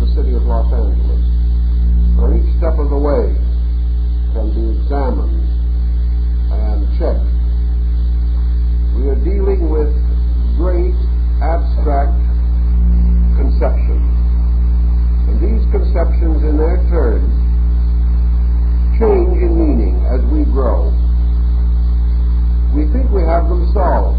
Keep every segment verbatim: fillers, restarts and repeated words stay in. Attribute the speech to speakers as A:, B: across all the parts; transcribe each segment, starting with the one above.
A: the city of Los Angeles, where each step of the way can be examined and checked. We are dealing with great abstract conceptions. And these conceptions in their turn change in meaning as we grow. We think we have them solved,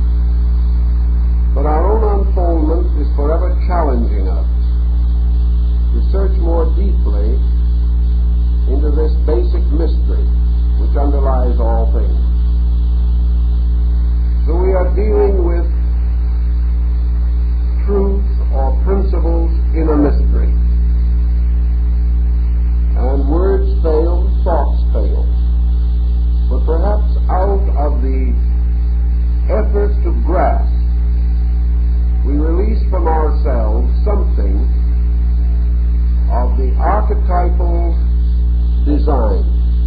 A: but our own unfoldment is forever challenging us to search more deeply into this basic mystery which underlies all things. So we are dealing with truth or principles in a mystery. And words fail, thoughts fail. But perhaps out of the effort to grasp, we release from ourselves something of the archetypal design.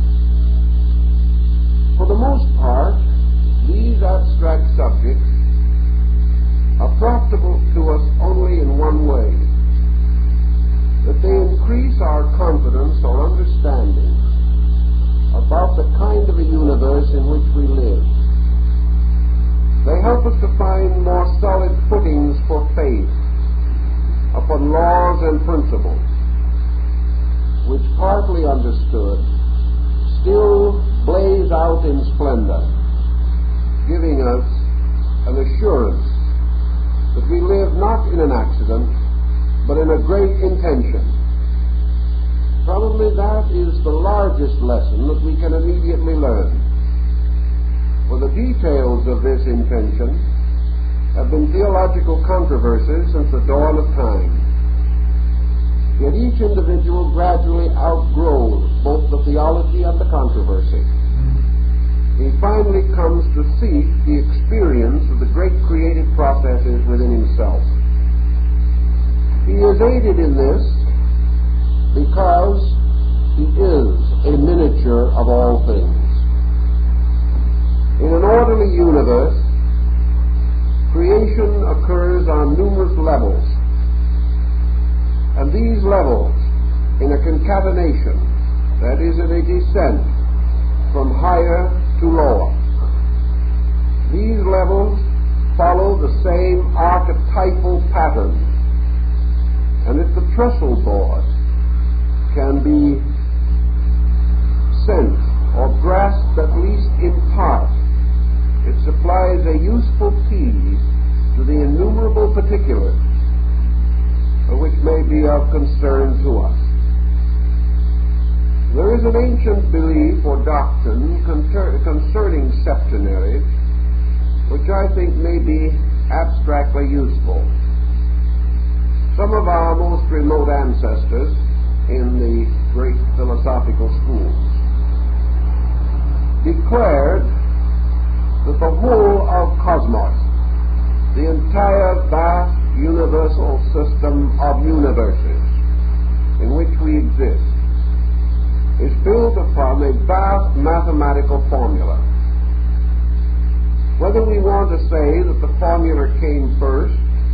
A: For the most part, these abstract subjects are profitable to us only in one way, that they increase our confidence or understanding about the kind of a universe in which we live. They help us to find more solid footings for faith upon laws and principles, which, partly understood, still blaze out in splendor, giving us an assurance that we live not in an accident, but in a great intention. Probably that is the largest lesson that we can immediately learn. For the details of this intention have been theological controversies since the dawn of time. Yet each individual gradually outgrows both the theology and the controversy. He finally comes to seek the experience of the great creative processes within himself. He is aided in this because he is a miniature of all things. In an orderly universe, creation occurs on numerous levels, and these levels, in a concatenation, that is, in a descent from higher to lower, these levels follow the same archetypal pattern. And if the trestle board can be sensed or grasped at least in part, it supplies a useful key to the innumerable particulars which may be of concern to us. There is an ancient belief or doctrine concerning septenaries which I think may be abstractly useful. Some of our most remote ancestors in the great philosophical schools declared that the whole of cosmos, the entire vast universal system of universes in which we exist, is built upon a vast mathematical formula. Whether we want to say that the formula came first,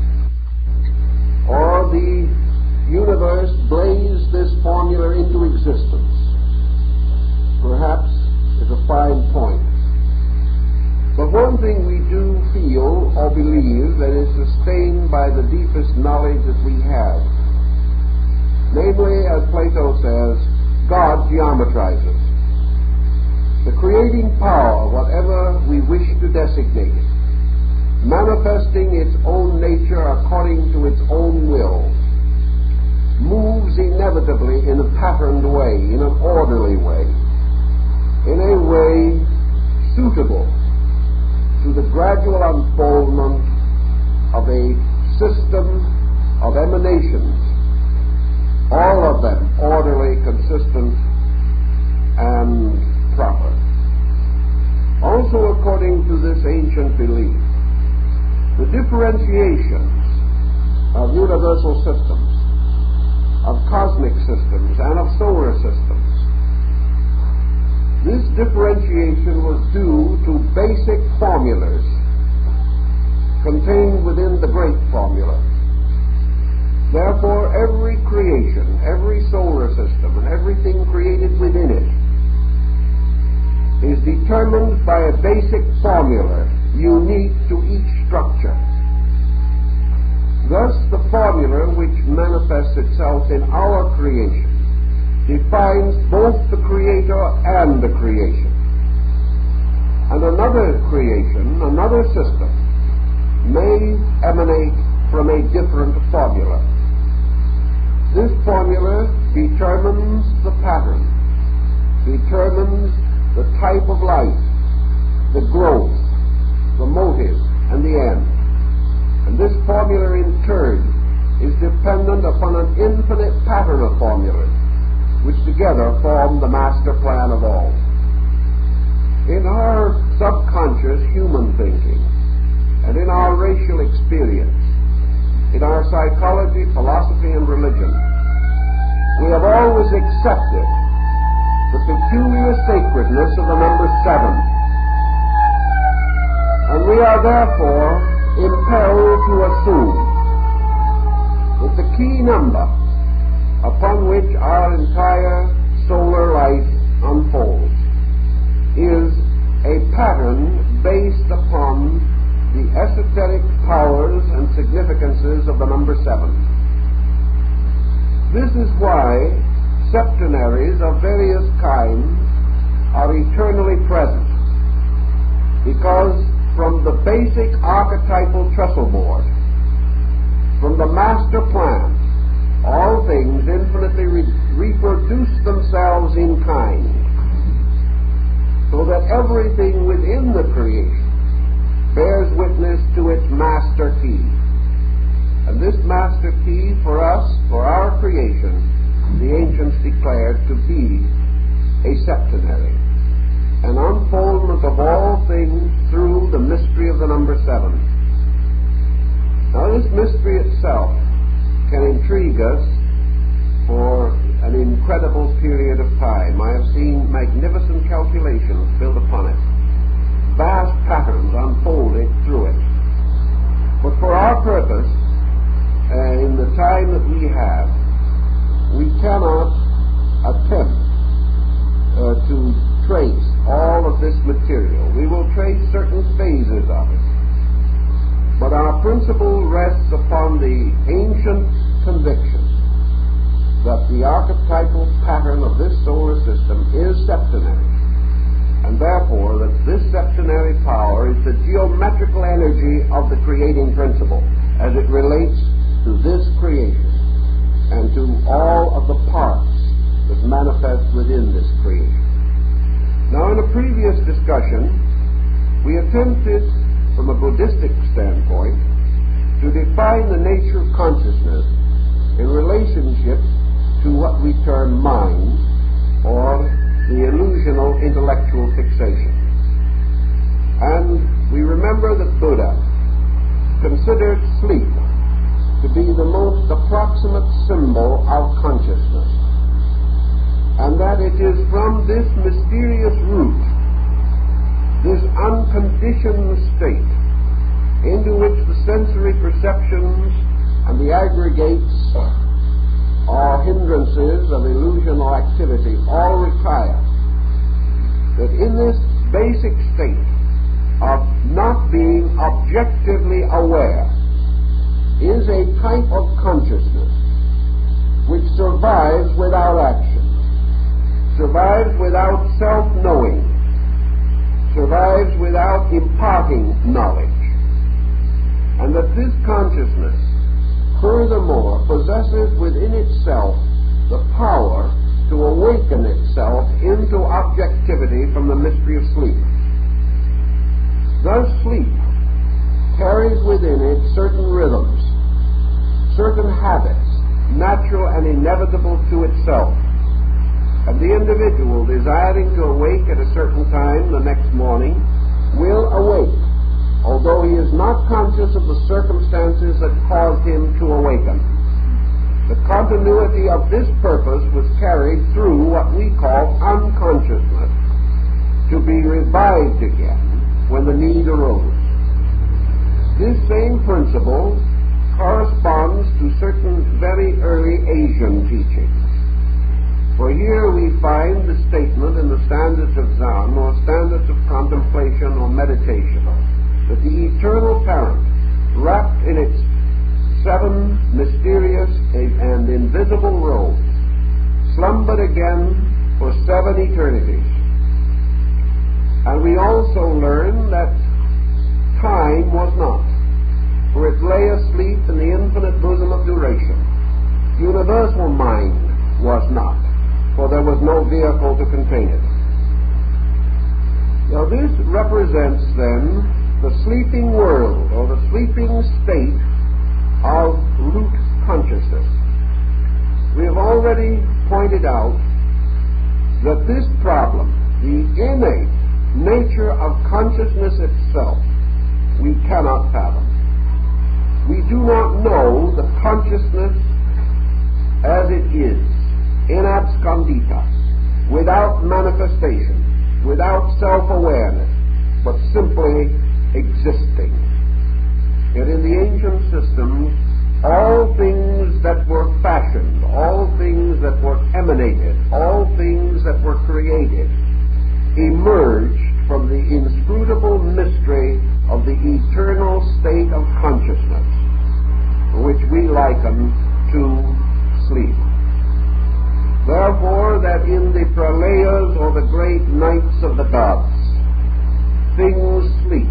A: or the universe blazed this formula into existence, perhaps is a fine point. But one thing we do feel or believe that is sustained by the deepest knowledge that we have, namely, as Plato says, God geometrizes. The creating power, whatever we wish to designate it, manifesting its own nature according to its own will, moves inevitably in a patterned way, in an orderly way, in a way suitable to the gradual unfoldment of a system of emanations, all of them orderly, consistent, and proper. Also, according to this ancient belief, the differentiations of universal systems, of cosmic systems, and of solar systems, this differentiation was due to basic formulas contained within the great formula. Therefore, every creation, every solar system, and everything created within it is determined by a basic formula unique to each structure. Thus, the formula which manifests itself in our creation defines both the Creator and the creation. And another creation, another system, may emanate from a different formula. This formula determines the pattern, determines the type of life, the growth, the motive, and the end. And this formula in turn is dependent upon an infinite pattern of formulas, which together form the master plan of all. In our subconscious human thinking, and in our racial experience, in our psychology, philosophy, and religion, we have always accepted the peculiar sacredness of the number seven. And we are therefore impelled to assume that the key number upon which our entire solar life unfolds is a pattern based upon the esoteric powers and significances of the number seven. This is why septenaries of various kinds are eternally present, because from the basic archetypal trestle board, from the master plan, all things infinitely re- reproduce themselves in kind, so that everything within the creation bears witness to its master key. And this master key for us, for our creation, the ancients declared to be a septenary, an unfoldment of all things through the mystery of the number seven. Now, this mystery itself can intrigue us for an incredible period of time. I have seen magnificent calculations built upon it, vast patterns unfolding through it. But for our purpose, uh, in the time that we have, we cannot attempt uh, to trace all of this material. We will trace certain phases of it. But our principle rests upon the ancient conviction that the archetypal pattern of this solar system is septenary, and therefore that this septenary power is the geometrical energy of the creating principle as it relates to this creation and to all of the parts that manifest within this creation. Now, in a previous discussion, we attempted, from a Buddhistic standpoint, to define the nature of consciousness in relationship to what we term mind, or the illusional intellectual fixation. And we remember that Buddha considered sleep to be the most approximate symbol of consciousness, and that it is from this mysterious root, this unconditioned state, into which the sensory perceptions and the aggregates or hindrances of illusional activity all retire, that in this basic state of not being objectively aware is a type of consciousness which survives without action, survives without self-knowing, survives without imparting knowledge, and that this consciousness furthermore possesses within itself the power to awaken itself into objectivity from the mystery of sleep. Thus sleep carries within it certain rhythms, certain habits, natural and inevitable to itself. And the individual desiring to awake at a certain time the next morning will awake, although he is not conscious of the circumstances that caused him to awaken. The continuity of this purpose was carried through what we call unconsciousness, to be revived again when the need arose. This same principle corresponds to certain very early Asian teachings. For here we find the statement in the standards of Zen, or standards of contemplation or meditation, that the eternal parent, wrapped in its seven mysterious and invisible robes, slumbered again for seven eternities. And we also learn that time was not, for it lay asleep in the infinite bosom of duration. Universal mind was not, for there was no vehicle to contain it. Now this represents then the sleeping world, or the sleeping state of root consciousness. We have already pointed out that this problem, the innate nature of consciousness itself, we cannot fathom. We do not know the consciousness as it is, in abscondita, without manifestation, without self-awareness, but simply existing. Yet in the ancient systems, all things that were fashioned, all things that were emanated, all things that were created, emerged from the inscrutable mystery of the eternal state of consciousness, which we liken to sleep. Therefore, that in the pralayas, or the great nights of the gods, things sleep,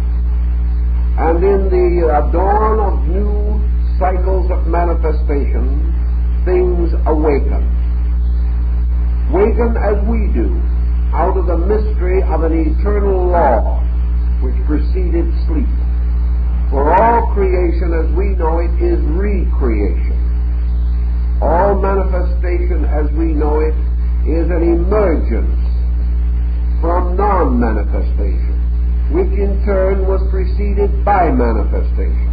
A: and in the dawn of new cycles of manifestation, things awaken. Waken as we do, out of the mystery of an eternal law which preceded sleep. For all creation as we know it is recreation. All manifestation as we know it is an emergence from non-manifestation, which in turn was preceded by manifestation.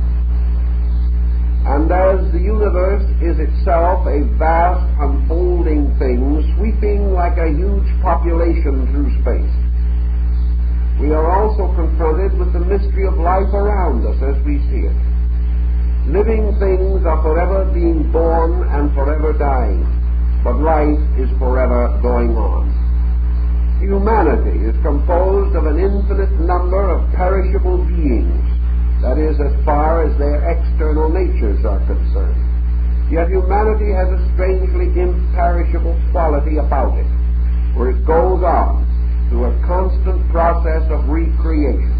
A: And as the universe is itself a vast unfolding thing, sweeping like a huge population through space, we are also confronted with the mystery of life around us as we see it. Living things are forever being born and forever dying, but life is forever going on. Humanity is composed of an infinite number of perishable beings, that is, as far as their external natures are concerned. Yet humanity has a strangely imperishable quality about it, where it goes on through a constant process of recreation.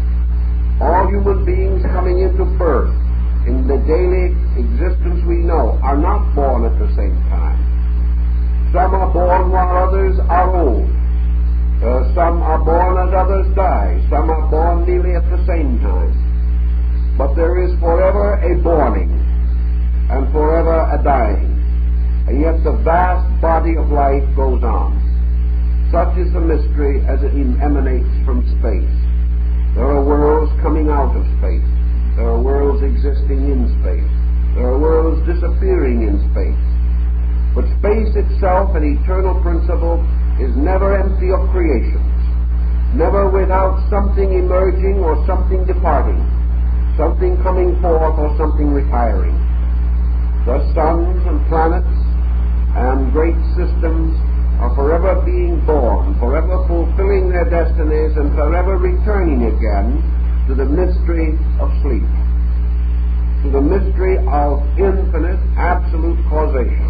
A: All human beings coming into birth in the daily existence we know are not born at the same time. Some are born while others are old. Uh, some are born as others die. Some are born nearly at the same time. But there is forever a borning and forever a dying. And yet the vast body of life goes on. Such is the mystery as it emanates from space. There are worlds coming out of space. There are worlds existing in space. There are worlds disappearing in space. But space itself, an eternal principle, is never empty of creations, never without something emerging or something departing, something coming forth or something retiring. The suns and planets and great systems are forever being born, forever fulfilling their destinies, and forever returning again to the mystery of sleep, to the mystery of infinite, absolute causation.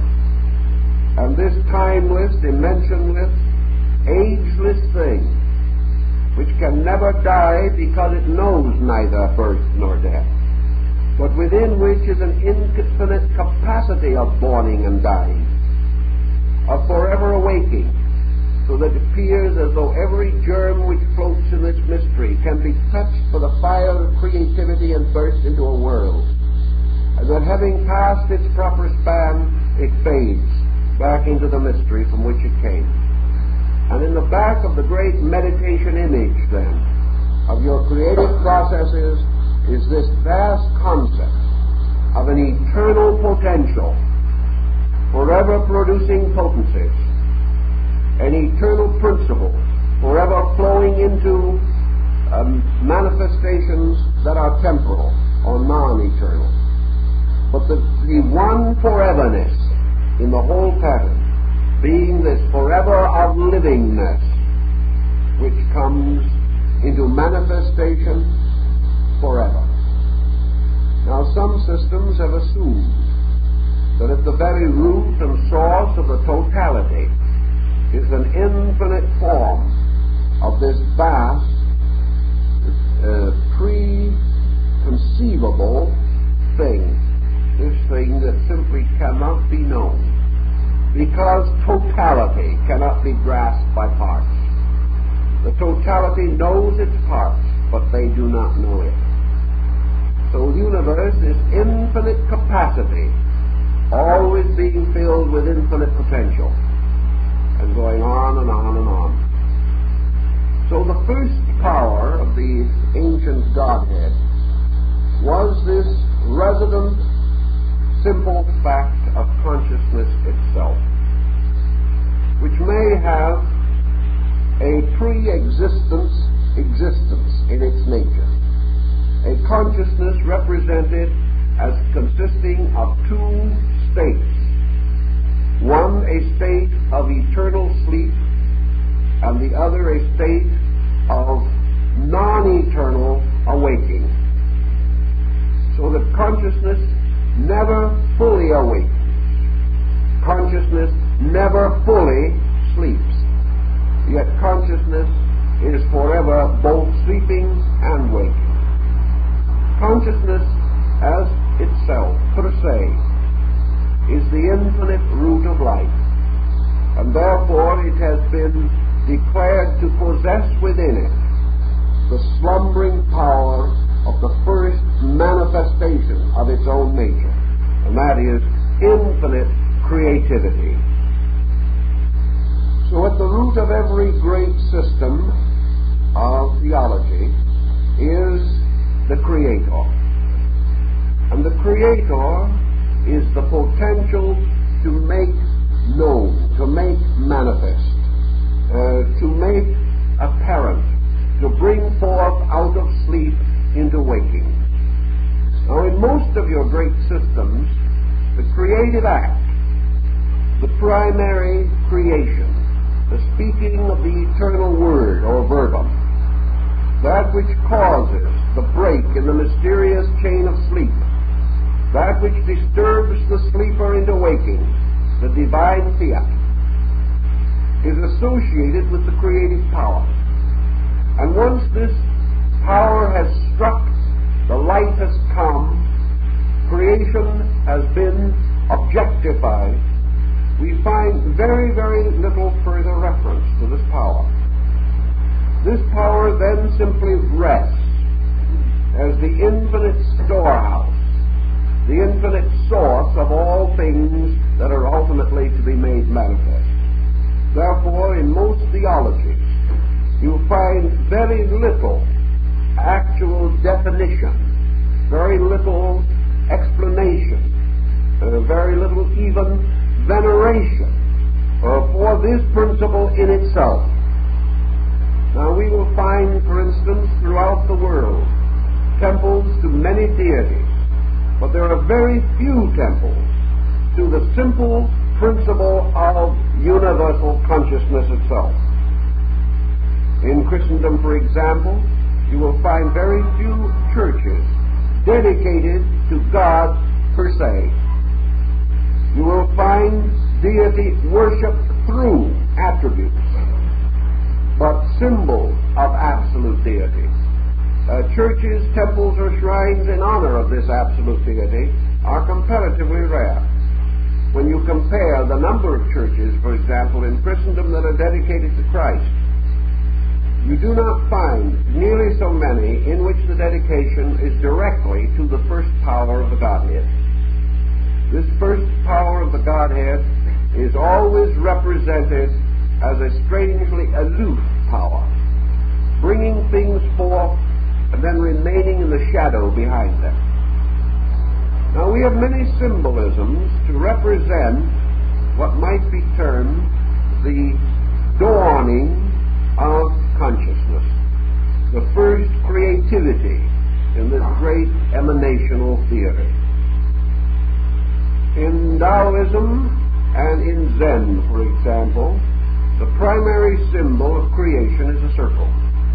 A: And this timeless, dimensionless, ageless thing, which can never die because it knows neither birth nor death, but within which is an infinite capacity of borning and dying, of forever awaking, so that it appears as though every germ which floats in this mystery can be touched by the fire of creativity and burst into a world, and that having passed its proper span, it fades back into the mystery from which it came. And in the back of the great meditation image, then, of your creative processes is this vast concept of an eternal potential, forever producing potencies, an eternal principle, forever flowing into um, manifestations that are temporal or non-eternal. But the, the one foreverness in the whole pattern being this forever of livingness which comes into manifestation forever. Now, some systems have assumed that at the very root and source of the totality is an infinite form of this vast, uh, pre-conceivable thing, this thing that simply cannot be known, because totality cannot be grasped by parts. The totality knows its parts, but they do not know it. So the universe is infinite capacity, always being filled with infinite potential, and going on and on and on. So the first power of the ancient Godhead was this resident, simple fact of consciousness itself, which may have a pre-existence existence in its nature, a consciousness represented as consisting of two states, one a state of eternal sleep and the other a state of non-eternal awaking, so that consciousness never fully awakes, consciousness never fully sleeps, yet consciousness is forever both sleeping and waking. Consciousness as itself, per se, is the infinite root of life, and therefore it has been declared to possess within it the slumbering power of the first manifestation of its own nature, and that is infinite creativity. So at the root of every great system of theology is the Creator. And the Creator is the potential to make known, to make manifest, uh, to make apparent, to bring forth out of sleep into waking. Now, in most of your great systems, the creative act, the primary creation, the speaking of the eternal word or verbum, that which causes the break in the mysterious chain of sleep, that which disturbs the sleeper into waking, the divine fiat, is associated with the creative power. And once this power has struck, the light has come, creation has been objectified, we find very, very little further reference to this power. This power then simply rests as the infinite storehouse, the infinite source of all things that are ultimately to be made manifest. Therefore, in most theologies, you find very little actual definition, very little explanation, uh, very little even veneration uh, for this principle in itself. Now, we will find, for instance, throughout the world, temples to many deities, but there are very few temples to the simple principle of universal consciousness itself. In Christendom, for example, you will find very few churches dedicated to God per se. You will find deity worshipped through attributes, but symbols of absolute deity. Uh, churches, temples, or shrines in honor of this absolute deity are comparatively rare. When you compare the number of churches, for example, in Christendom that are dedicated to Christ, you do not find nearly so many in which the dedication is directly to the first power of the Godhead. This first power of the Godhead is always represented as a strangely aloof power, bringing things forth and then remaining in the shadow behind them. Now, we have many symbolisms to represent what might be termed the dawning of consciousness. the first creativity in this great emanational theory. In Taoism and in Zen, for example, the primary symbol of creation is a circle.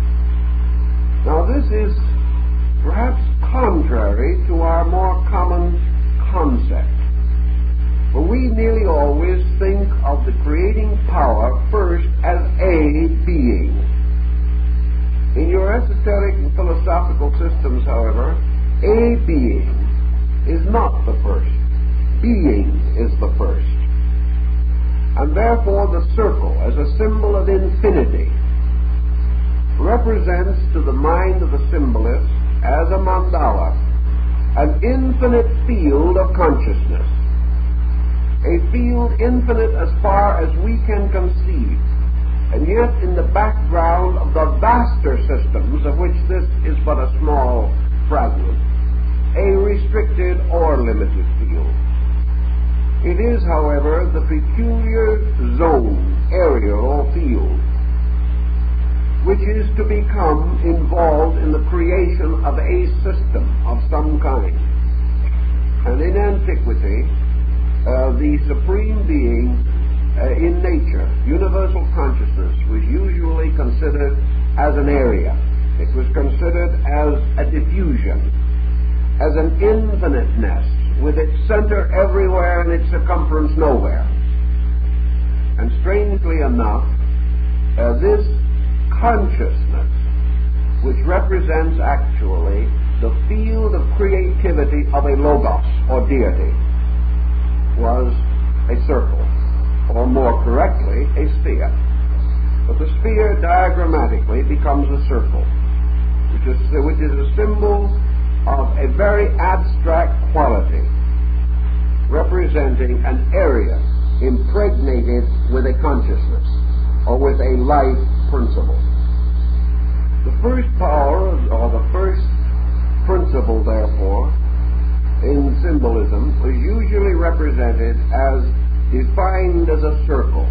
A: Now, this is perhaps contrary to our more common concept, for we nearly always think of the creating power first as a being. In your esoteric and philosophical systems, however, a being is not the first. Being is the first. And therefore the circle, as a symbol of infinity, represents to the mind of the symbolist, as a mandala, an infinite field of consciousness, a field infinite as far as we can conceive, and yet in the background of the vaster systems, of which this is but a small fragment, a restricted or limited field. It is, however, the peculiar zone, area, or field which is to become involved in the creation of a system of some kind. And in antiquity, uh, the supreme being uh, in nature, universal consciousness, was usually considered as an area. It was considered as a diffusion, as an infiniteness, with its center everywhere and its circumference nowhere. And strangely enough, uh, this consciousness, which represents actually the field of creativity of a logos or deity, was a circle, or more correctly, a sphere. But the sphere diagrammatically becomes a circle, which is, which is a symbol of a very abstract quality, representing an area impregnated with a consciousness, or with a life principle. The first power, or the first principle, therefore, in symbolism, was usually represented as defined as a circle,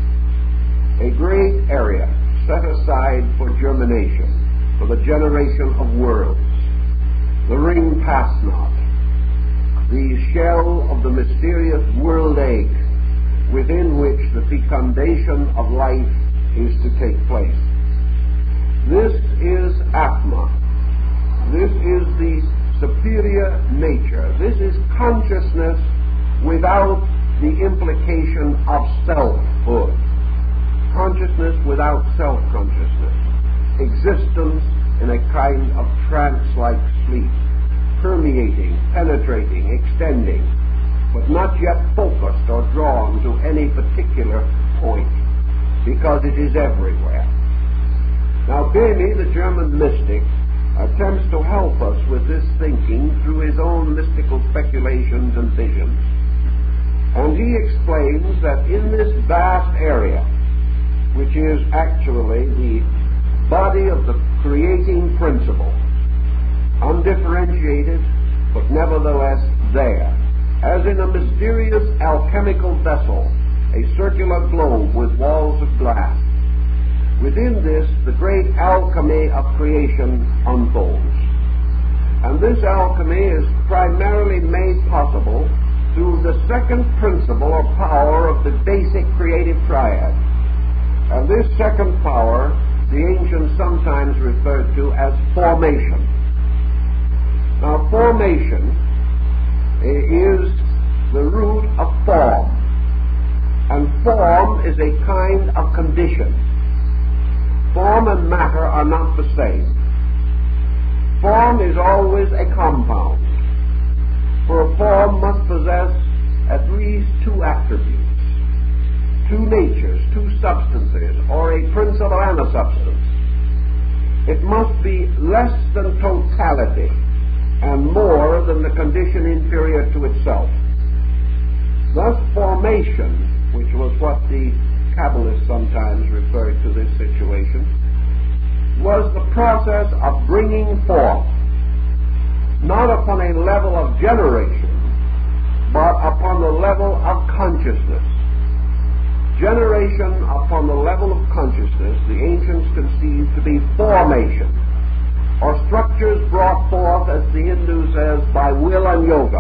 A: a great area set aside for germination, for the generation of worlds. The ring pass not, the shell of the mysterious world egg within which the fecundation of life is to take place. This is Atma. This is the superior nature. This is consciousness without the implication of selfhood. Consciousness without self-consciousness. Existence in a kind of trance-like sleep, permeating, penetrating, extending, but not yet focused or drawn to any particular point, because it is everywhere. Now, Böhme, the German mystic, attempts to help us with this thinking through his own mystical speculations and visions. And he explains that in this vast area, which is actually the body of the creating principle, undifferentiated, but nevertheless there, as in a mysterious alchemical vessel, a circular globe with walls of glass. Within this, the great alchemy of creation unfolds. And this alchemy is primarily made possible through the second principle or power of the basic creative triad. And this second power, the ancients sometimes referred to as formation. Now, formation is the root of form. And form is a kind of condition. Form and matter are not the same. Form is always a compound, for a form must possess at least two attributes, two natures, two substances, or a principle and a substance. It must be less than totality and more than the condition inferior to itself. Thus, formation, which was what the Kabbalists sometimes referred to this situation, was the process of bringing forth, not upon a level of generation, but upon the level of consciousness, Generation upon the level of consciousness the ancients conceived to be formation, or structures brought forth, as the Hindu says, by will and yoga.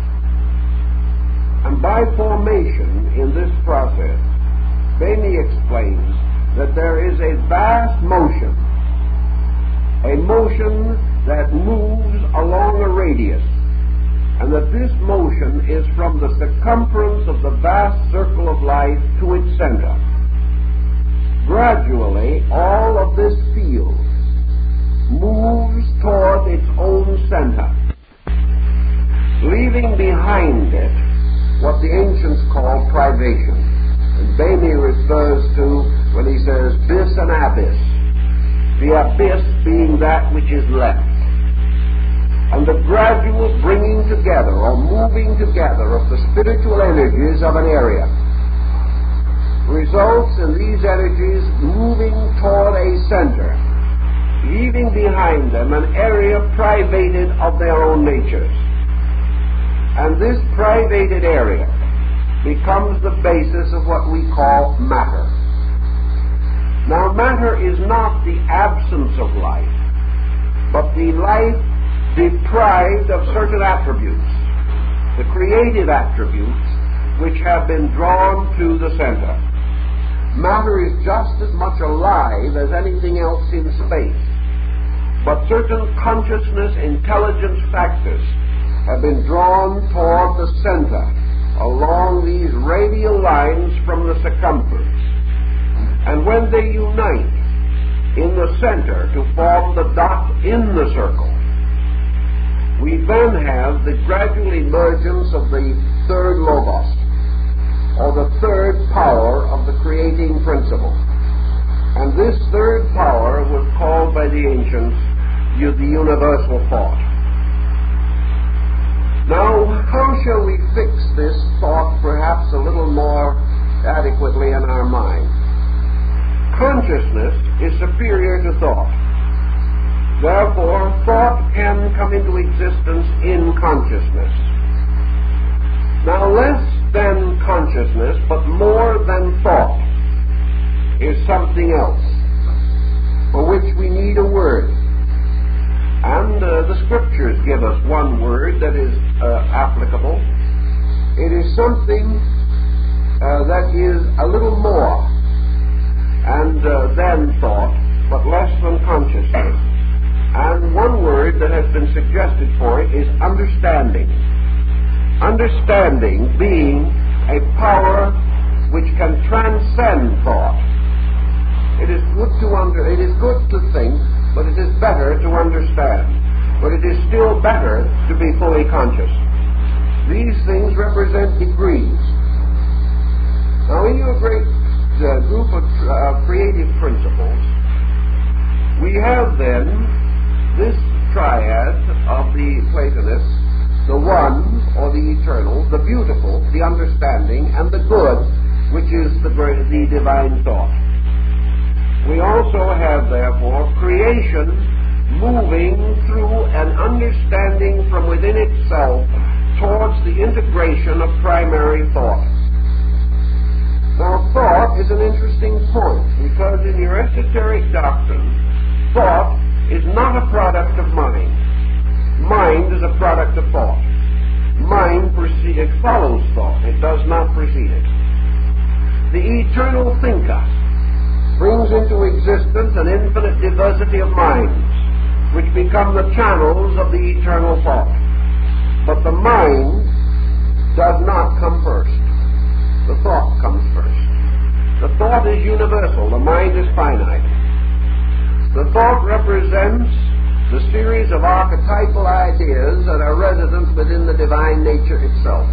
A: And by formation in this process, Bainey explains that there is a vast motion, a motion that moves along a radius, and that this motion is from the circumference of the vast circle of life to its center. Gradually, all of this field moves toward its own center, leaving behind it what the ancients call privation. And Bainey refers to when he says bis and abyss, the abyss being that which is left. And the gradual bringing together or moving together of the spiritual energies of an area results in these energies moving toward a center, leaving behind them an area privated of their own natures. And this privated area becomes the basis of what we call matter. Now, matter is not the absence of life, but the life deprived of certain attributes, the creative attributes which have been drawn to the center. Matter is just as much alive as anything else in space, but certain consciousness intelligence factors have been drawn toward the center along these radial lines from the circumference. And when they unite in the center to form the dot in the circle, we then have the gradual emergence of the third logos, or the third power of the creating principle. And this third power was called by the ancients the universal thought. Now, how shall we fix this thought perhaps a little more adequately in our mind? Consciousness is superior to thought. Therefore, thought can come into existence in consciousness. Now, less than consciousness, but more than thought, is something else, for which we need a word. And uh, the Scriptures give us one word that is uh, applicable. It is something uh, that is a little more and uh, than thought, but less than consciousness. And one word that has been suggested for it is understanding. Understanding being a power which can transcend thought. It is good to under, it is good to think, but it is better to understand. But it is still better to be fully conscious. These things represent degrees. Now, in your great uh, group of uh, creative principles, we have then this triad of the Platonists, the one, or the eternal, the beautiful, the understanding, and the good, which is the, the divine thought. We also have, therefore, creation moving through an understanding from within itself towards the integration of primary thought. Now, thought is an interesting point, because in your esoteric doctrine, thought is not a product of mind. Mind is a product of thought. Mind proceeds, follows thought. It does not precede it. The eternal thinker brings into existence an infinite diversity of minds, which become the channels of the eternal thought. But the mind does not come first. The thought comes first. The thought is universal. The mind is finite. The thought represents the series of archetypal ideas that are resident within the divine nature itself.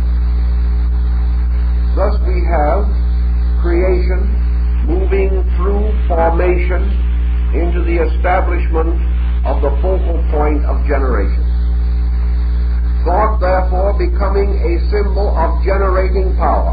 A: Thus we have creation moving through formation into the establishment of the focal point of generation. Thought, therefore, becoming a symbol of generating power.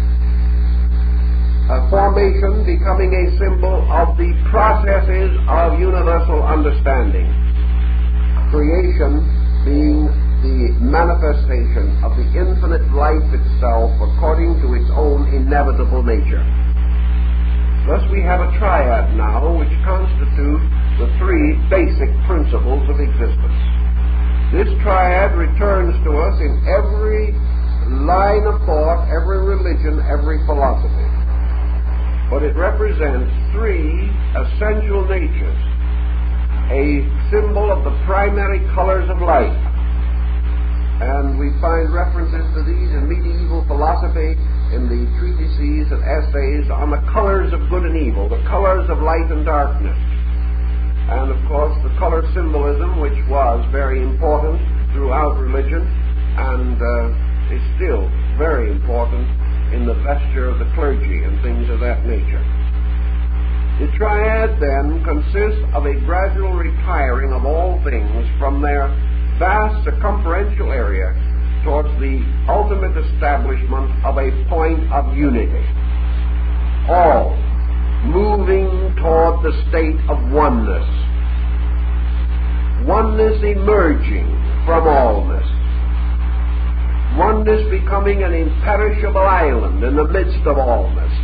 A: Uh, formation becoming a symbol of the processes of universal understanding. Creation being the manifestation of the infinite life itself according to its own inevitable nature. Thus we have a triad now which constitutes the three basic principles of existence. This triad returns to us in every line of thought, every religion, every philosophy. But it represents three essential natures, a symbol of the primary colors of life. And we find references to these in medieval philosophy, in the treatises and essays on the colors of good and evil, the colors of light and darkness. And, of course, the color symbolism, which was very important throughout religion and uh, is still very important in the vesture of the clergy and things of that nature. The triad, then, consists of a gradual retiring of all things from their vast circumferential area towards the ultimate establishment of a point of unity. All moving toward the state of oneness. Oneness emerging from allness. Oneness becoming an imperishable island in the midst of allness.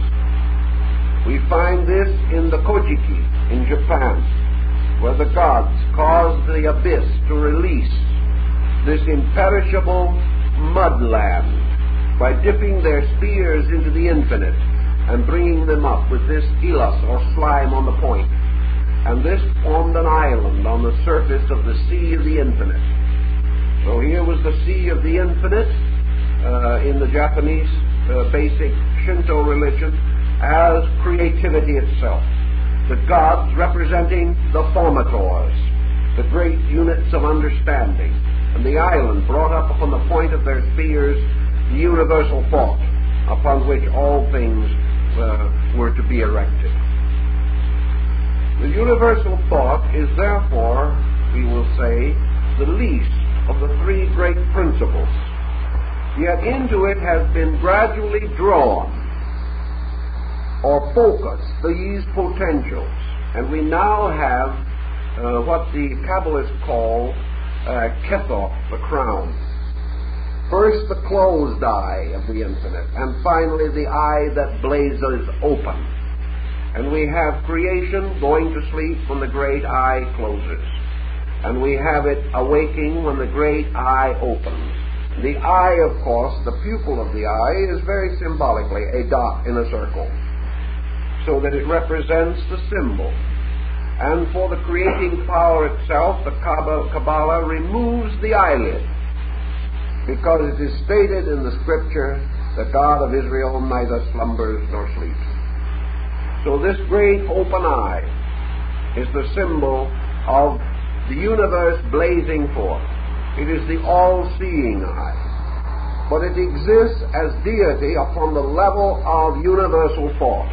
A: We find this in the Kojiki in Japan, where the gods caused the abyss to release this imperishable mudland by dipping their spears into the infinite and bringing them up with this ilas, or slime, on the point. And this formed an island on the surface of the sea of the infinite. So here was the sea of the infinite uh, in the Japanese uh, basic Shinto religion as creativity itself. The gods representing the formators, the great units of understanding, and the island brought up upon the point of their spears, the universal thought upon which all things uh, were to be erected. The universal thought is therefore, we will say, the least of the three great principles. Yet into it has been gradually drawn or focused these potentials. And we now have uh, what the Kabbalists call uh, Kethoth, the crown. First, the closed eye of the infinite, and finally the eye that blazes open. And we have creation going to sleep when the great eye closes. And we have it awaking when the great eye opens. The eye, of course, the pupil of the eye, is very symbolically a dot in a circle, so that it represents the symbol. And for the creating power itself, the Kabbalah removes the eyelid, because it is stated in the Scripture, the God of Israel neither slumbers nor sleeps. So this great open eye is the symbol of the universe blazing forth. It is the all-seeing eye. But it exists as deity upon the level of universal thought.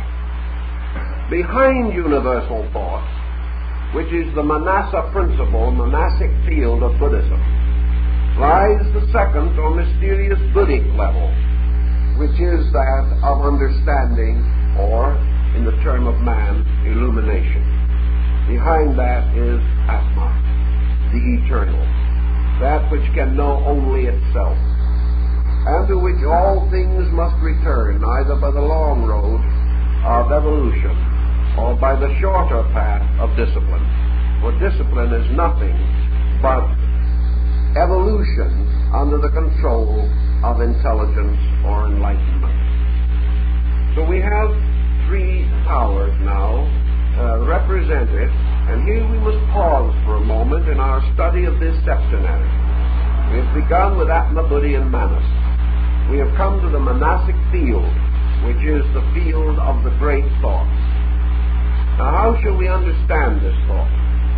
A: Behind universal thought, which is the Manasa principle, monastic field of Buddhism, lies the second or mysterious Buddhic level, which is that of understanding, or, in the term of man, illumination. Behind that is Atma, the eternal, that which can know only itself, and to which all things must return, either by the long road of evolution or by the shorter path of discipline. For discipline is nothing but evolution under the control of intelligence or enlightenment. So we have three powers now uh, represented, and here we must pause for a moment in our study of this septenary. We have begun with Atma, Buddhi, and Manas. We have come to the monastic field, which is the field of the great thought. Now, how shall we understand this thought?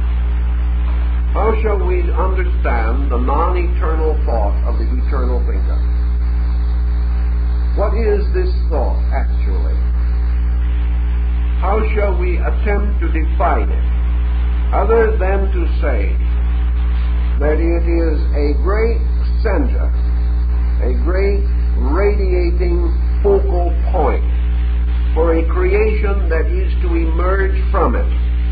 A: How shall we understand the non-eternal thought of the eternal thinker? What is this thought, actually? How shall we attempt to define it, other than to say that it is a great center, a great radiating focal point for a creation that is to emerge from it?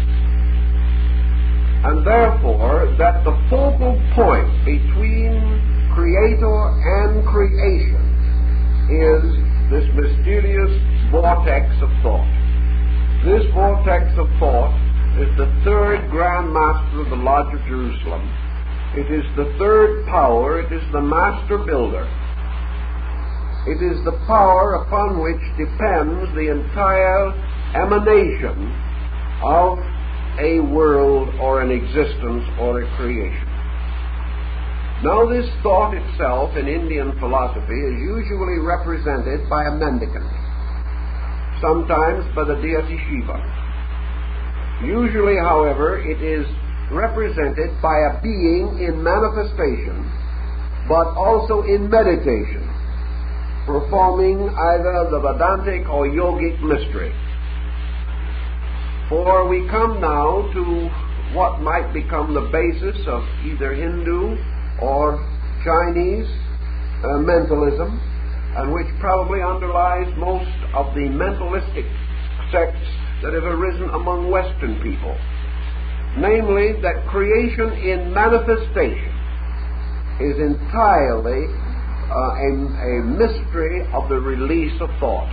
A: And therefore, that the focal point between Creator and creation is this mysterious vortex of thought. This vortex of thought is the third Grand Master of the Lodge of Jerusalem. It is the third power. It is the master builder. It is the power upon which depends the entire emanation of a world or an existence or a creation. Now, this thought itself in Indian philosophy is usually represented by a mendicant, sometimes by the deity Shiva. Usually, however, it is represented by a being in manifestation, but also in meditation, performing either the Vedantic or yogic mystery. For we come now to what might become the basis of either Hindu or Chinese uh, mentalism, and which probably underlies most of the mentalistic sects that have arisen among Western people. Namely, that creation in manifestation is entirely uh, a, a mystery of the release of thought.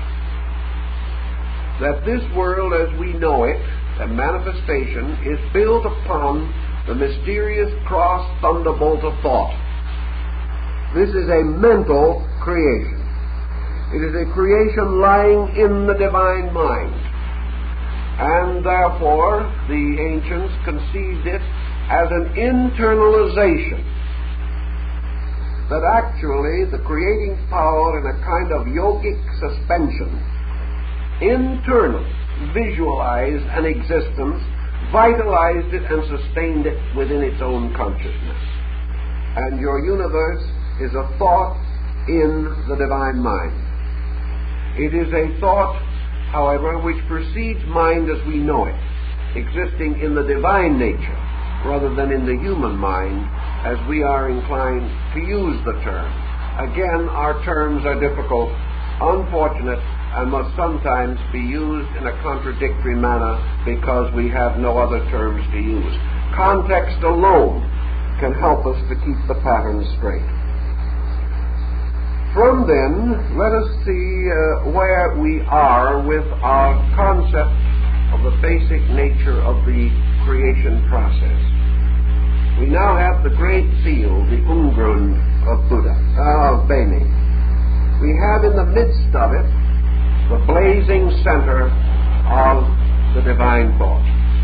A: That this world as we know it, a manifestation, is built upon the mysterious cross thunderbolt of thought. This is a mental creation. It is a creation lying in the divine mind. And therefore, the ancients conceived it as an internalization. That actually the creating power in a kind of yogic suspension, internal, visualized an existence, vitalized it and sustained it within its own consciousness. And your universe is a thought in the divine mind. It is a thought, however, which precedes mind as we know it, existing in the divine nature rather than in the human mind as we are inclined to use the term. Again, our terms are difficult, unfortunate, and must sometimes be used in a contradictory manner because we have no other terms to use. Context alone can help us to keep the pattern straight. From then, let us see uh, where we are with our concept of the basic nature of the creation process. We now have the great seal, the Umgrund of Buddha, uh, of Beni. We have in the midst of it the blazing center of the divine thought.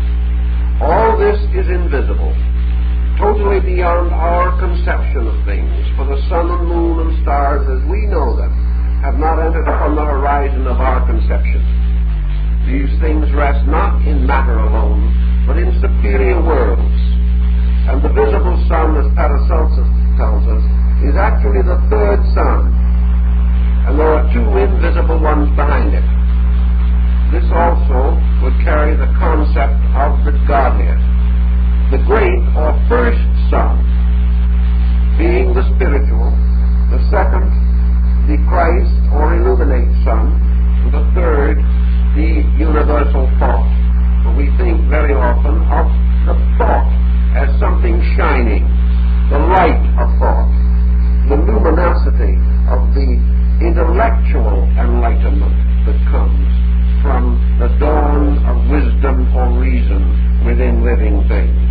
A: All this is invisible, totally beyond our conception of things, for the sun and moon and stars as we know them have not entered upon the horizon of our conception. These things rest not in matter alone, but in superior worlds. And the visible sun, as Paracelsus tells us, is actually the third sun, and there are two invisible ones behind it. This also would carry the concept of the Godhead. The great or first sun being the spiritual, the second the Christ or illuminate sun, and the third the universal thought. For we think very often of the thought as something shining, the light of thought, the luminosity of the intellectual enlightenment that comes from the dawn of wisdom or reason within living things.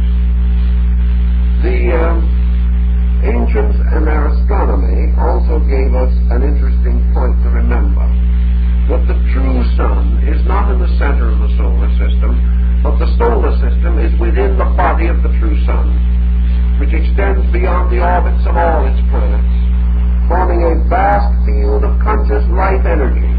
A: The uh, ancients and their astronomy also gave us an interesting point to remember, that the true sun is not in the center of the solar system, but the solar system is within the body of the true sun, which extends beyond the orbits of all its planets, forming a vast field of conscious life energy.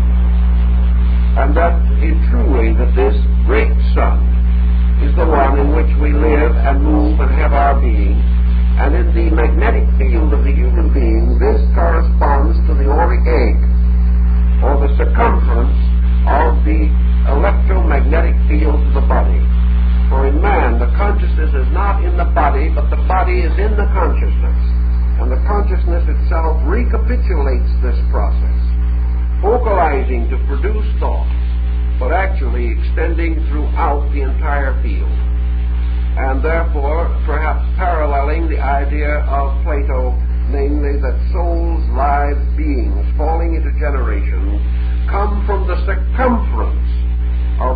A: And that is truly that this great sun is the one in which we live and move and have our being. And in the magnetic field of the human being, this corresponds to the auric egg, or the circumference of the electromagnetic field of the body. For in man, the consciousness is not in the body, but the body is in the consciousness. And the consciousness itself recapitulates this process, focalizing to produce thought, but actually extending throughout the entire field. And therefore, perhaps paralleling the idea of Plato, namely that souls, lives, beings falling into generations come from the circumference of this great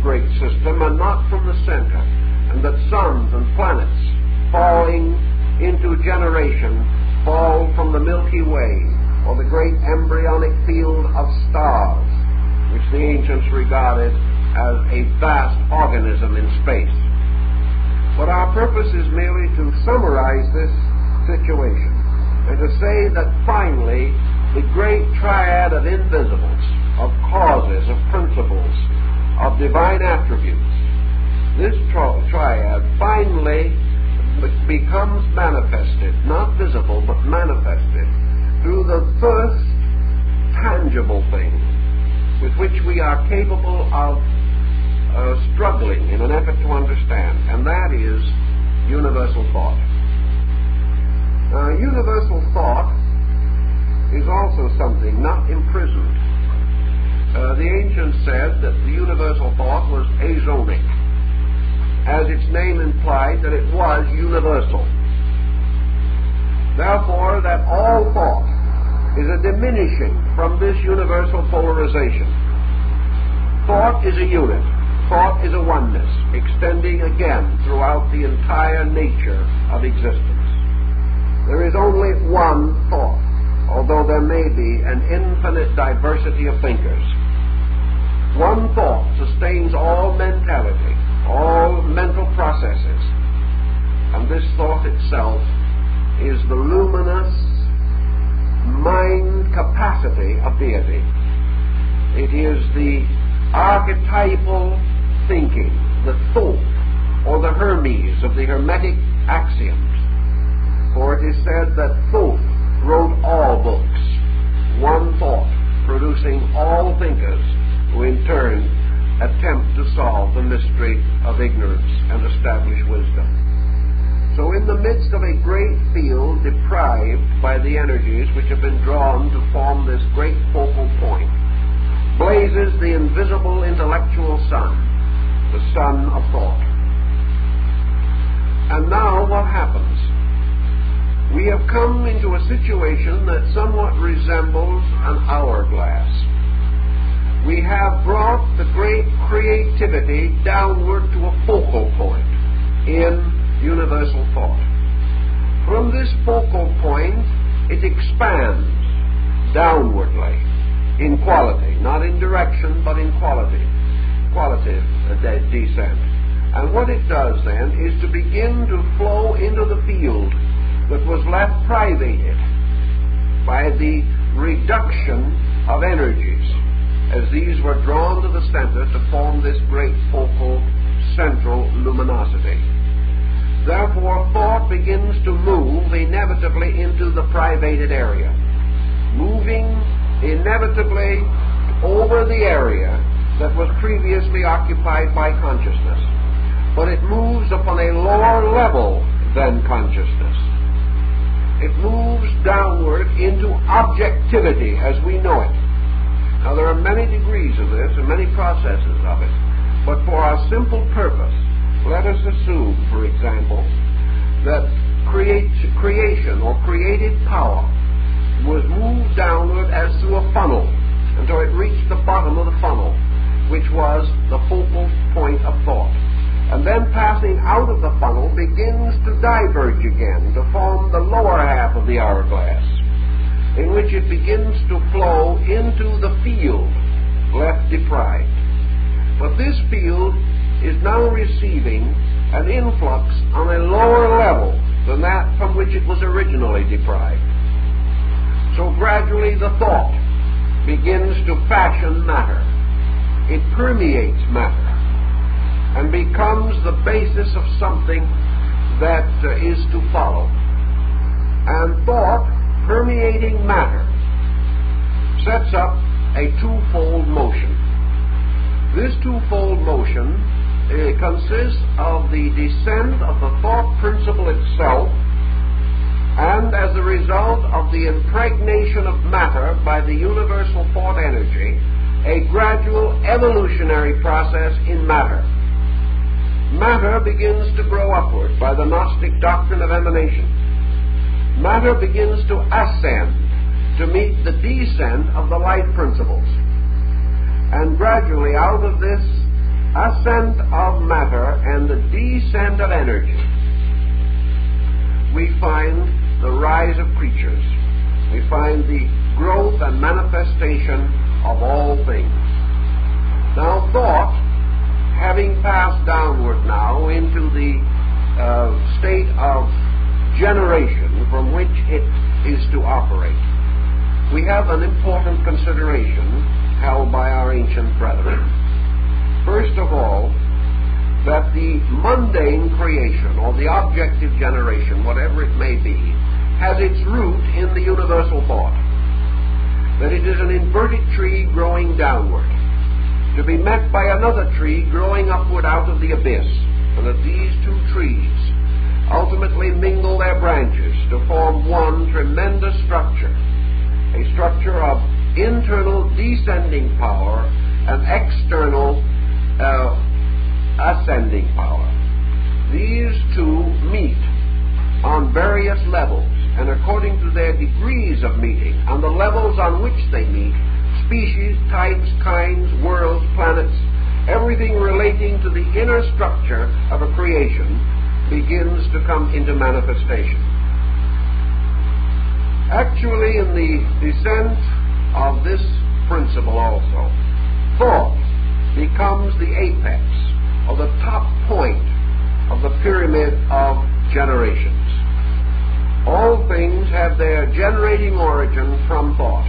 A: great system and not from the center, and that suns and planets falling into generation fall from the Milky Way, or the great embryonic field of stars, which the ancients regarded as a vast organism in space. But our purpose is merely to summarize this situation and to say that finally the great triad of invisibles, of causes, of principles, of divine attributes, this tri- triad finally becomes manifested, not visible, but manifested through the first tangible thing with which we are capable of uh, struggling in an effort to understand, and that is universal thought. Uh, universal thought is also something not imprisoned. Uh, the ancients said that the universal thought was azonic, as its name implied that it was universal. Therefore, that all thought is a diminishing from this universal polarization. Thought is a unit. Thought is a oneness, extending again throughout the entire nature of existence. There is only one thought, although there may be an infinite diversity of thinkers. One thought sustains all mentality, all mental processes, and this thought itself is the luminous mind capacity of deity. It is the archetypal thinking, the Thoth, or the Hermes of the Hermetic axioms. For it is said that Thoth wrote all books, one thought producing all thinkers who in turn attempt to solve the mystery of ignorance and establish wisdom. So in the midst of a great field deprived by the energies which have been drawn to form this great focal point, blazes the invisible intellectual sun, the sun of thought. And now what happens? We have come into a situation that somewhat resembles an hourglass. We have brought the great creativity downward to a focal point in universal thought. From this focal point, it expands downwardly in quality, not in direction, but in quality, qualitative de- descent. And what it does then is to begin to flow into the field that was left privated by the reduction of energies, as these were drawn to the center to form this great focal central luminosity. Therefore, thought begins to move inevitably into the privated area, moving inevitably over the area that was previously occupied by consciousness. But it moves upon a lower level than consciousness. It moves downward into objectivity as we know it. Now, there are many degrees of this and many processes of it, but for our simple purpose, let us assume, for example, that create, creation or creative power was moved downward as through a funnel until it reached the bottom of the funnel, which was the focal point of thought. And then passing out of the funnel begins to diverge again to form the lower half of the hourglass, in which it begins to flow into the field left deprived. But this field is now receiving an influx on a lower level than that from which it was originally deprived. So gradually the thought begins to fashion matter. It permeates matter and becomes the basis of something that uh, is to follow. And thought, permeating matter, sets up a twofold motion. This twofold motion uh, consists of the descent of the thought principle itself, and as a result of the impregnation of matter by the universal thought energy, a gradual evolutionary process in matter. Matter begins to grow upward by the Gnostic doctrine of emanation. Matter begins to ascend to meet the descent of the life principles. And gradually out of this ascent of matter and the descent of energy, we find the rise of creatures. We find the growth and manifestation of all things. Now, thought, having passed downward now into the uh, state of generation from which it is to operate, we have an important consideration held by our ancient brethren. First of all, that the mundane creation, or the objective generation, whatever it may be, has its root in the universal thought. That it is an inverted tree growing downward, to be met by another tree growing upward out of the abyss, and that these two trees ultimately mingle their branches to form one tremendous structure, a structure of internal descending power and external uh, ascending power. These two meet on various levels, and according to their degrees of meeting and the levels on which they meet, species, types, kinds, worlds, planets, everything relating to the inner structure of a creation begins to come into manifestation. Actually, in the descent of this principle also, thought becomes the apex, or the top point of the pyramid of generations. All things have their generating origin from thought.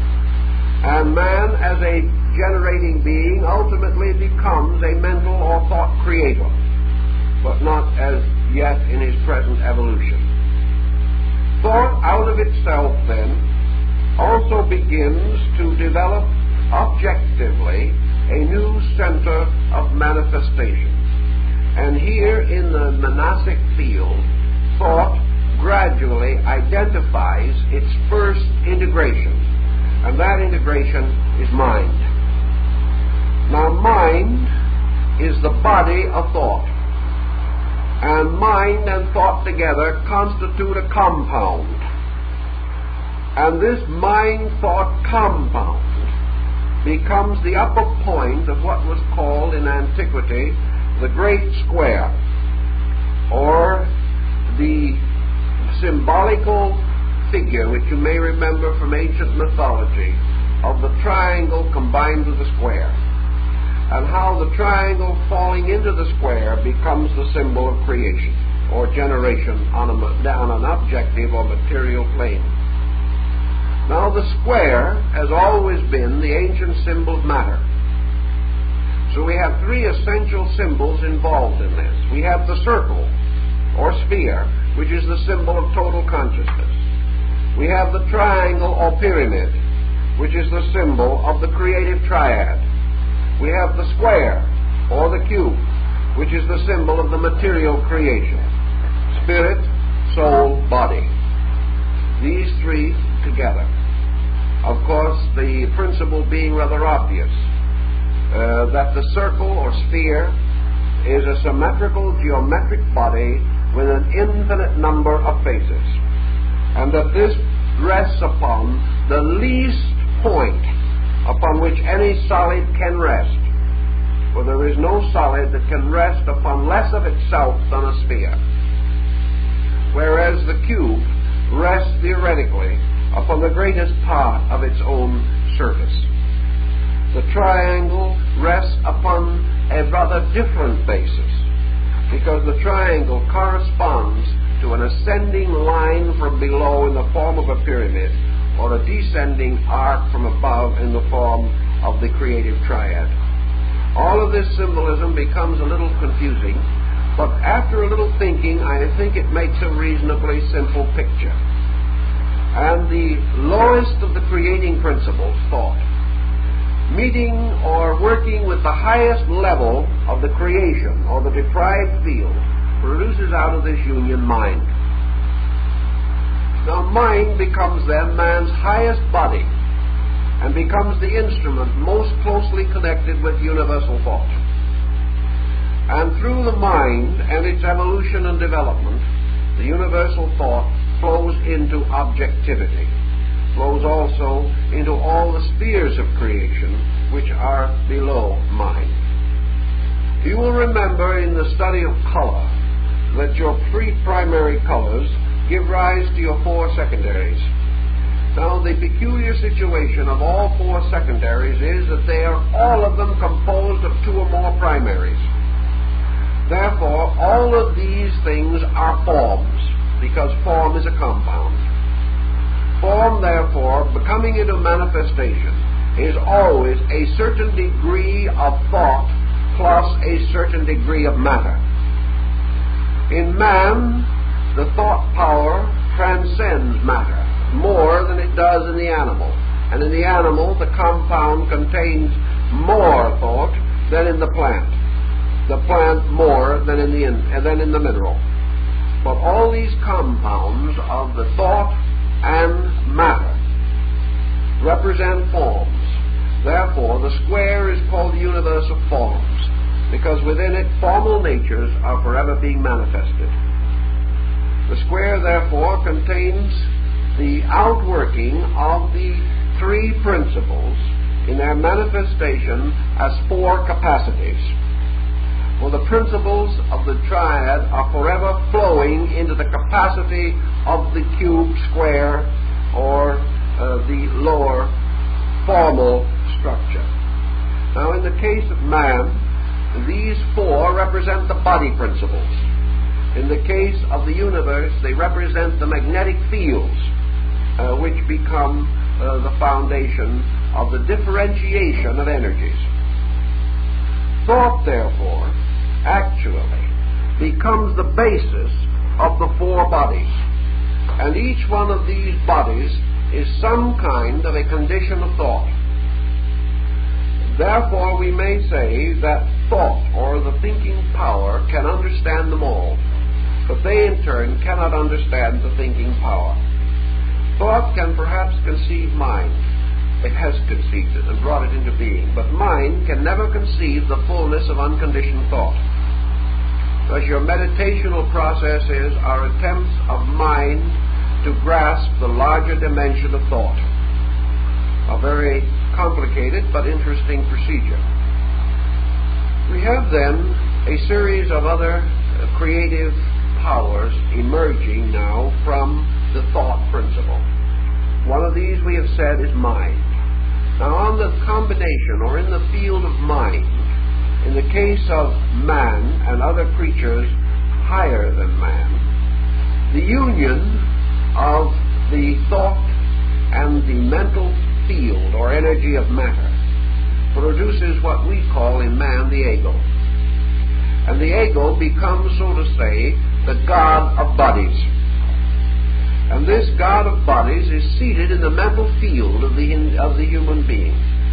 A: And man, as a generating being, ultimately becomes a mental or thought creator, but not as yet in his present evolution. Thought out of itself, then, also begins to develop objectively a new center of manifestation. And here in the monastic field, thought gradually identifies its first integration, and that integration is mind. Now, mind is the body of thought, and mind and thought together constitute a compound. And this mind-thought compound becomes the upper point of what was called in antiquity the Great Square, or the symbolical figure, which you may remember from ancient mythology, of the triangle combined with the square, and how the triangle falling into the square becomes the symbol of creation or generation on, a, on an objective or material plane. Now, the square has always been the ancient symbol of matter. So we have three essential symbols involved in this. We have the circle, or sphere, which is the symbol of total consciousness. We have the triangle, or pyramid, which is the symbol of the creative triad. We have the square, or the cube, which is the symbol of the material creation. Spirit, soul, body. These three together. Of course, the principle being rather obvious, uh, that the circle or sphere is a symmetrical geometric body with an infinite number of faces, and that this rests upon the least point upon which any solid can rest, for there is no solid that can rest upon less of itself than a sphere, whereas the cube rests theoretically upon the greatest part of its own surface. The triangle rests upon a rather different basis, because the triangle corresponds to an ascending line from below in the form of a pyramid, or a descending arc from above in the form of the creative triad. All of this symbolism becomes a little confusing, but after a little thinking, I think it makes a reasonably simple picture. And the lowest of the creating principles, thought, meeting or working with the highest level of the creation or the deprived field, produces out of this union mind. Now, mind becomes then man's highest body and becomes the instrument most closely connected with universal thought. And through the mind and its evolution and development, the universal thought flows into objectivity, flows also into all the spheres of creation which are below mind. You will remember in the study of color that your three primary colors give rise to your four secondaries. Now, the peculiar situation of all four secondaries is that they are all of them composed of two or more primaries. Therefore, all of these things are forms, because form is a compound. Form, therefore, becoming into manifestation, is always a certain degree of thought plus a certain degree of matter. In man, the thought power transcends matter more than it does in the animal. And in the animal, the compound contains more thought than in the plant. The plant more than in the, in, than in the mineral. But all these compounds of the thought and matter represent forms. Therefore, the square is called the universe of forms, because within it formal natures are forever being manifested. The square, therefore, contains the outworking of the three principles in their manifestation as four capacities. For the principles of the triad are forever flowing into the capacity of the cube, square, or uh, the lower formal structure. Now, in the case of man, these four represent the body principles. In the case of the universe, they represent the magnetic fields, uh, which become uh, the foundation of the differentiation of energies. Thought, therefore, actually becomes the basis of the four bodies. And each one of these bodies is some kind of a condition of thought. Therefore, we may say that thought, or the thinking power, can understand them all, but they in turn cannot understand the thinking power. Thought can perhaps conceive mind. It has conceived it and brought it into being, but mind can never conceive the fullness of unconditioned thought. Thus, your meditational processes are attempts of mind to grasp the larger dimension of thought. A very complicated but interesting procedure. We have then a series of other uh, creative powers emerging now from the thought principle. One of these, we have said, is mind. Now, on the combination or in the field of mind, in the case of man and other creatures higher than man, the union of the thought and the mental field or energy of matter produces what we call in man the ego. And the ego becomes, so to say, the god of bodies. And this god of bodies is seated in the mental field of the of the human being.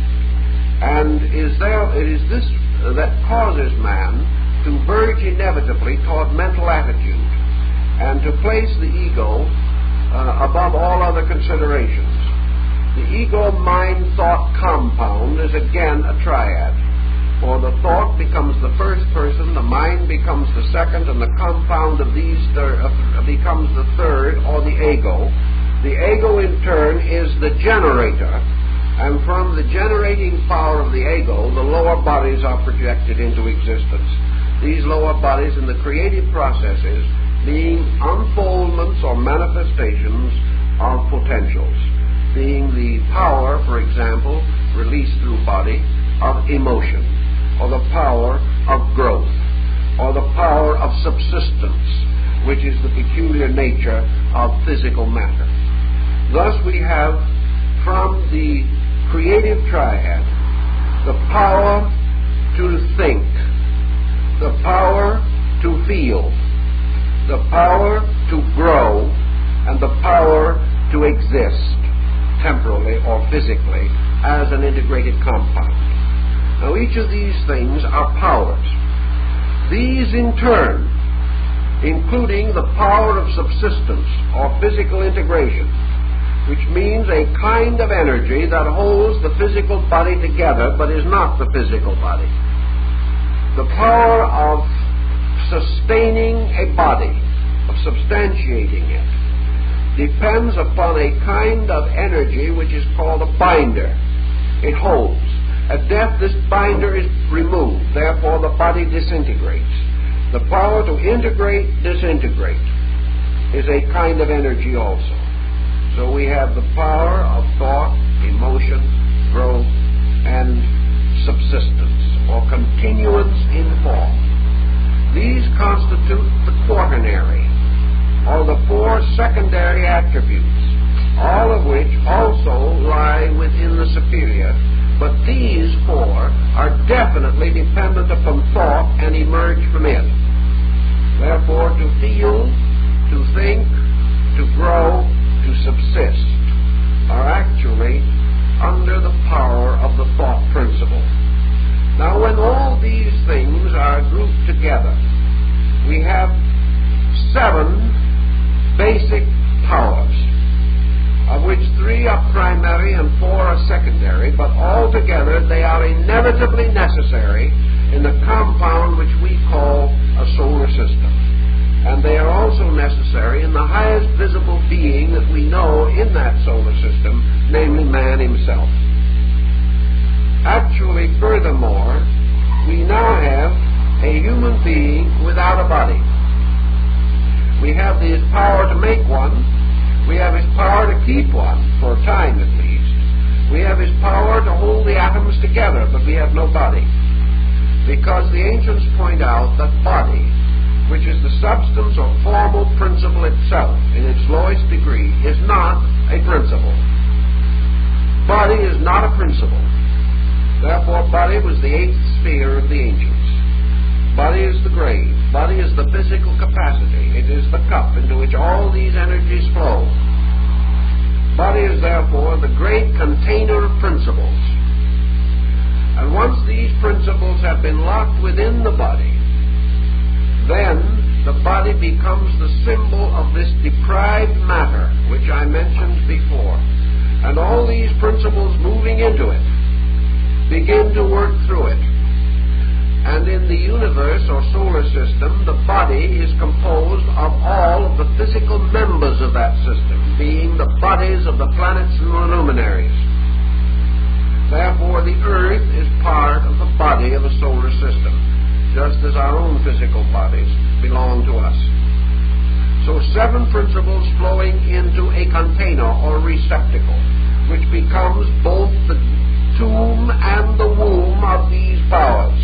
A: And is there it is this that causes man to verge inevitably toward mental attitude and to place the ego uh, above all other considerations. The ego-mind-thought compound is again a triad, for the thought becomes the first person, the mind becomes the second, and the compound of these thir- uh, becomes the third, or the ego. The ego, in turn, is the generator, and from the generating power of the ego, the lower bodies are projected into existence. These lower bodies in the creative processes being unfoldments or manifestations of potentials, being the power, for example, released through body, of emotion, or the power of growth, or the power of subsistence, which is the peculiar nature of physical matter. Thus we have from the creative triad the power to think, the power to feel, the power to grow, and the power to exist temporally or physically as an integrated compound. Now, each of these things are powers. These, in turn, including the power of subsistence or physical integration, which means a kind of energy that holds the physical body together but is not the physical body. The power of sustaining a body, of substantiating it, depends upon a kind of energy which is called a binder. It holds. At death, this binder is removed. Therefore, therefore the body disintegrates. The power to integrate, disintegrate is a kind of energy also. So we have the power of thought, emotion, growth, and subsistence, or continuance in form. These constitute the quaternary, or the four secondary attributes, all of which also lie within the superior, but these four are definitely dependent upon thought and emerge from it. Therefore, to feel, to think, to grow, to subsist are actually under the power of the thought principle. Now, when all these things are grouped together, we have seven basic powers, of which three are primary and four are secondary, but altogether they are inevitably necessary in the compound which we call a solar system. And they are also necessary in the highest visible being that we know in that solar system, namely man himself. Actually, furthermore, we now have a human being without a body. We have his power to make one. We have his power to keep one, for a time at least. We have his power to hold the atoms together, but we have no body. Because the ancients point out that body, which is the substance or formal principle itself in its lowest degree, is not a principle. Body is not a principle. Therefore, body was the eighth sphere of the ancients. Body is the grave. Body is the physical capacity. It is the cup into which all these energies flow. Body is therefore the great container of principles. And once these principles have been locked within the body, then the body becomes the symbol of this deprived matter, which I mentioned before. And all these principles moving into it begin to work through it. And in the universe or solar system, the body is composed of all of the physical members of that system, being the bodies of the planets and the luminaries. Therefore, the Earth is part of the body of a solar system, just as our own physical bodies belong to us. So seven principles flowing into a container or receptacle, which becomes both the tomb and the womb of these powers.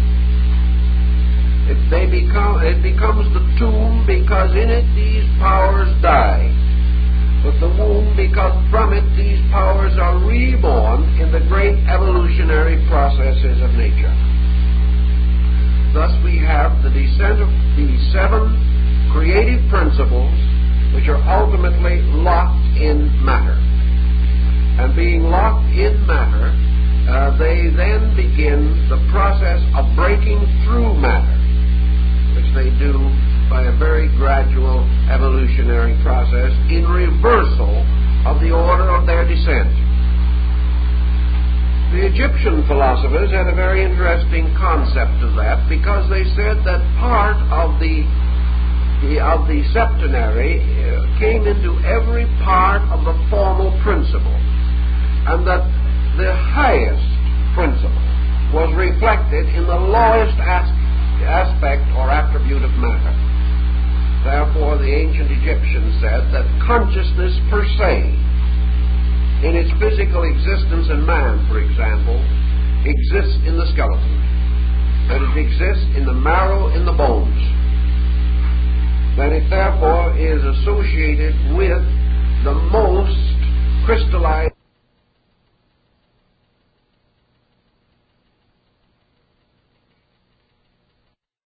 A: It, they become, it becomes the tomb because in it these powers die, but the womb because from it these powers are reborn in the great evolutionary processes of nature. Thus we have the descent of the seven creative principles which are ultimately locked in matter. And being locked in matter, uh, they then begin the process of breaking through matter, which they do by a very gradual evolutionary process in reversal of the order of their descent. The Egyptian philosophers had a very interesting concept of that, because they said that part of the, the of the septenary uh, came into every part of the formal principle, and that the highest principle was reflected in the lowest as- aspect or attribute of matter. Therefore, the ancient Egyptians said that consciousness per se, in its physical existence in man, for example, exists in the skeleton, that it exists in the marrow in the bones, that it therefore is associated with the most crystallized